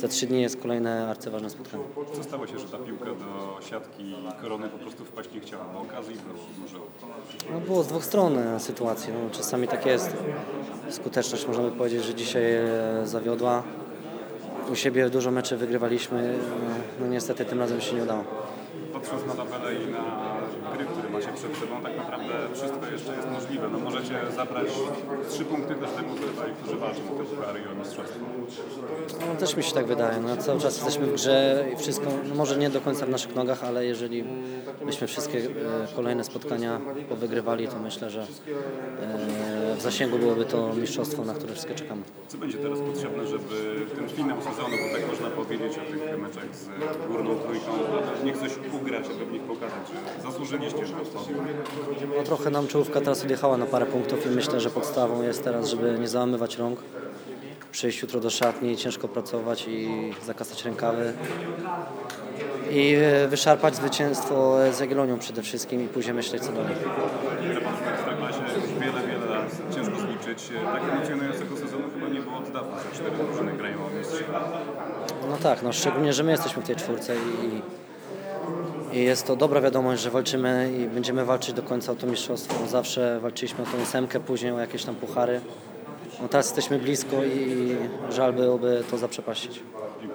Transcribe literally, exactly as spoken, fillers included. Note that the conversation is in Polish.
za trzy dni jest kolejne arcyważne spotkanie. Co stało się, że ta piłka do siatki Korony po prostu wpaść nie chciała? Bo okazji było dużo. No było z dwóch stron e, sytuacji. No, czasami tak jest. Skuteczność można by powiedzieć, że dzisiaj e, zawiodła. U siebie dużo meczy wygrywaliśmy. e, No niestety tym razem się nie udało. Patrząc na tabelę i na gry, które macie przed sobą, tak naprawdę wszystko jeszcze jest możliwe. No możecie zabrać trzy punkty każdemu z rywali, którzy walczą o te puchary i o mistrzostwo. No, też mi się tak wydaje. No, cały czas jesteśmy w grze i wszystko, no, może nie do końca w naszych nogach, ale jeżeli byśmy wszystkie e, kolejne spotkania powygrywali, to myślę, że e, w zasięgu byłoby to mistrzostwo, na które wszystkie czekamy. Co będzie teraz potrzebne, żeby ten finał sezonu, bo tak można powiedzieć o tych meczach z Górną Trójką, w nich coś ugrać, żeby w nich pokazać, że zasłużyliście, żeby wpadło? No, trochę nam czołówka teraz odjechała na parę punktów i myślę, że podstawą jest teraz, żeby nie załamywać rąk, przyjść jutro do szatni, ciężko pracować i zakasać rękawy i e, wyszarpać zwycięstwo z Jagiellonią przede wszystkim i później myśleć co dalej. W Ekstraklasie wiele, wiele lat ciężko zliczyć. Tak emocjonującego sezonu chyba nie było od dawna, że cztery drużyny grają o mistrza. No tak, no szczególnie, że my jesteśmy w tej czwórce i, i jest to dobra wiadomość, że walczymy i będziemy walczyć do końca o to mistrzostwo. Zawsze walczyliśmy o tą ósemkę, później o jakieś tam puchary. No teraz jesteśmy blisko i żal byłoby to zaprzepaścić.